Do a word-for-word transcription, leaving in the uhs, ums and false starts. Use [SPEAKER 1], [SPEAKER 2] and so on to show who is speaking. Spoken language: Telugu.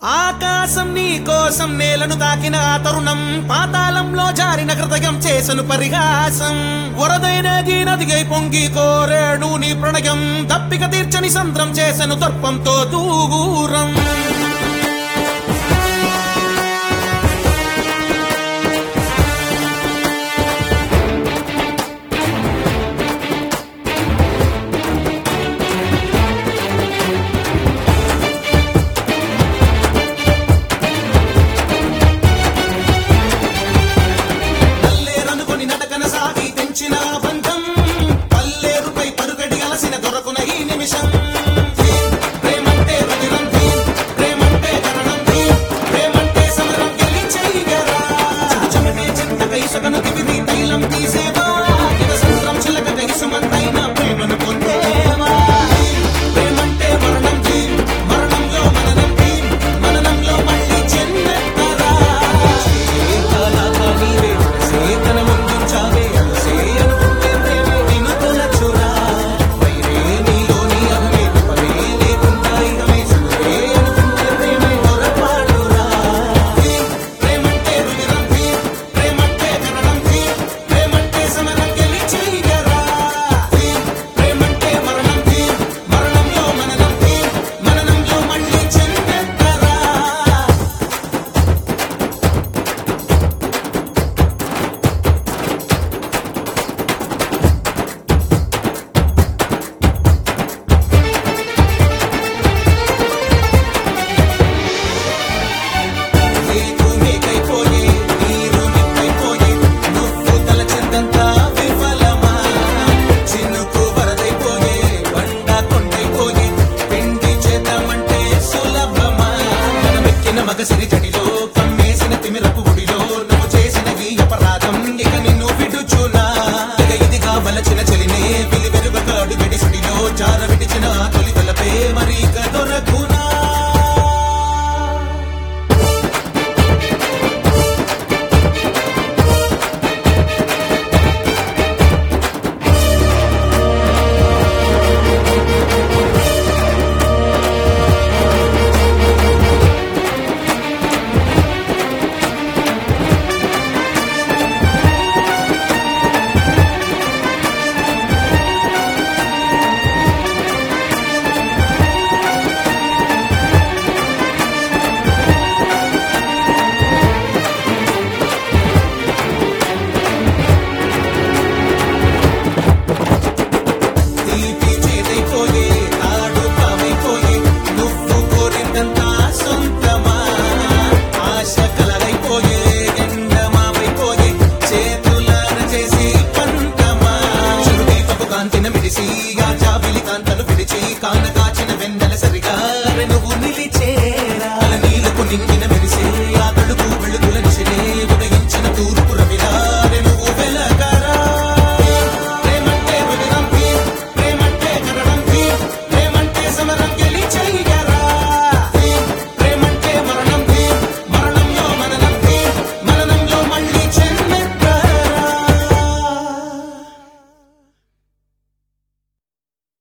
[SPEAKER 1] ఆకాశం నీ కోసం నేలను తాకిన ఆ తరుణం పాతాళంలో జారిన హృదయం చేసను పరిహాసం వరదైనది నదిగై పొంగి కోరేడు నీ ప్రణయం దప్పిక తీర్చని సంద్రం చేసను దర్పంతో దూరం మగసిరి జడిలో కమ్మేసిన తిమిరపు గుడిలో నువ్వు చేసిన ఈ అపరాధం ఇక నిన్ను విడుచునా ఇక ఇదిగా వలచిన చెలినే విలి వెలుగ కాడు గడిసుడిలో జార విడి